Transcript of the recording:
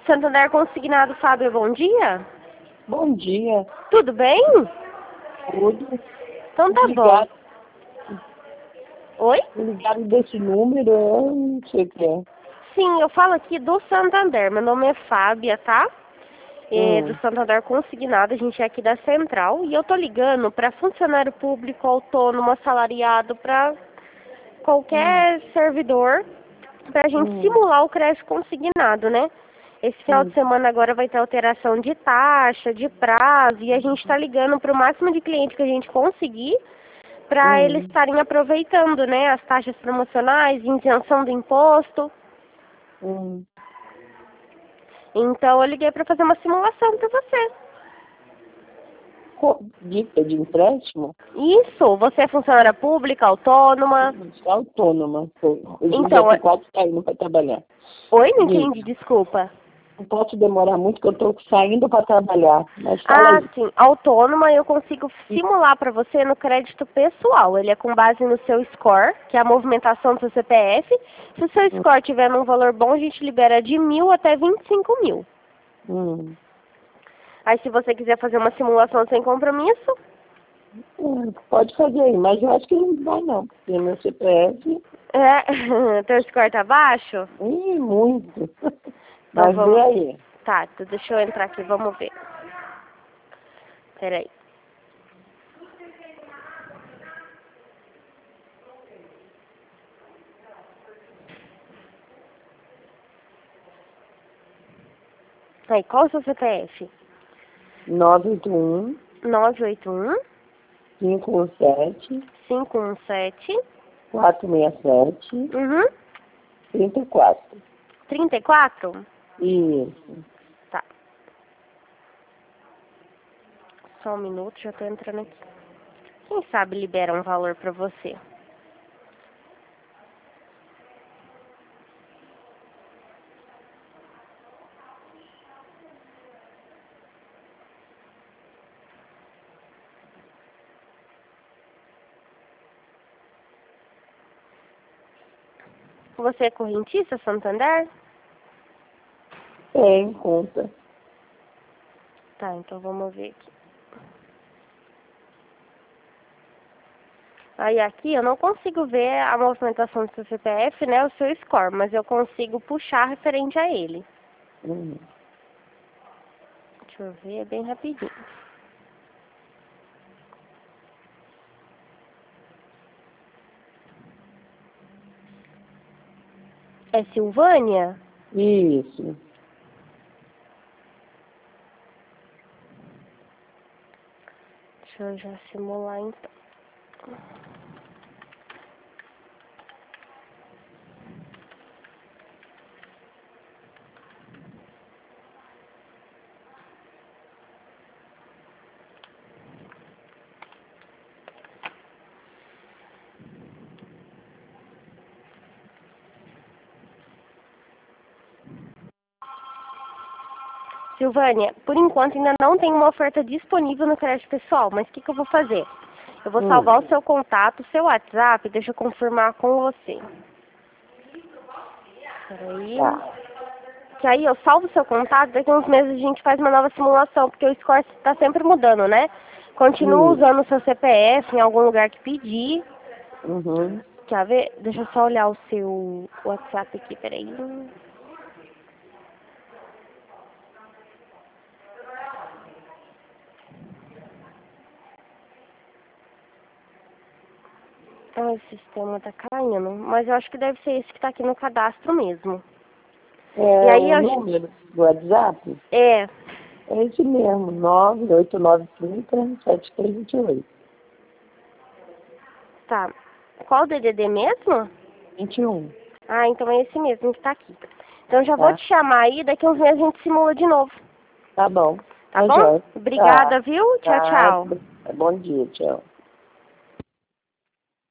Santander Consignado, Fábio, bom dia. Bom dia. Tudo bem? Tudo. Então tá Ligado, bom. Oi? ligado desse número, eu não sei o que é. Sim, eu falo aqui do Santander. Meu nome é Fábia, tá? Do Santander Consignado, a gente é aqui da Central. E eu tô ligando para funcionário público, autônomo, assalariado, para qualquer servidor, pra gente simular o crédito consignado, né? Esse final de semana agora vai ter alteração de taxa, de prazo, e a gente tá ligando para o máximo de clientes que a gente conseguir, para eles estarem aproveitando, né, as taxas promocionais, isenção do imposto. Então eu liguei para fazer uma simulação para você. Dica de empréstimo? Isso, você é funcionária pública, autônoma? Sou autônoma. Hoje em dia Então, eu tô quase saindo para trabalhar. oi, não entendi, desculpa. Não posso demorar muito, que eu estou saindo para trabalhar. Mas fala aí. Sim, autônoma eu consigo simular para você no crédito pessoal. Ele é com base no seu score, que é a movimentação do seu CPF. Se o seu score tiver num valor bom, a gente libera de 1.000 até 25.000. Aí se você quiser fazer uma simulação sem compromisso... Pode fazer aí, mas eu acho que não vai não, porque meu CPF... teu score tá baixo? Muito. Então Mas vê aí. Tá, então deixa eu entrar aqui, vamos ver. Peraí. Aí, qual é o seu CPF? 981 981 517 517 467 34. 34? Isso. Tá. Só um minuto, já tô entrando aqui. Quem sabe libera um valor pra você. Você é correntista, Santander? Tem conta. Tá, então vamos ver aqui. Aí aqui eu não consigo ver a movimentação do seu CPF, né, o seu score, mas eu consigo puxar referente a ele. Deixa eu ver, é bem rapidinho. É Silvânia? Isso. Deixa eu já simular então. Silvânia, por enquanto ainda não tem uma oferta disponível no crédito pessoal, mas o que eu vou fazer? Eu vou salvar o seu contato, o seu WhatsApp, deixa eu confirmar com você. Peraí. Que aí eu salvo o seu contato, daqui a uns meses a gente faz uma nova simulação, porque o score está sempre mudando, né? Continua usando o seu CPF em algum lugar que pedir. Quer ver? Deixa eu só olhar o seu WhatsApp aqui, peraí. Ah, o sistema tá caindo, mas eu acho que deve ser esse que tá aqui no cadastro mesmo. E aí o número do WhatsApp? É esse mesmo, 98930-7328. Tá. Qual o DDD mesmo? 21. Ah, então é esse mesmo que tá aqui. Então já vou te chamar aí, daqui a uns meses a gente simula de novo. Tá bom. Tá bom? Obrigada, viu? Tchau, tchau. Bom dia, tchau.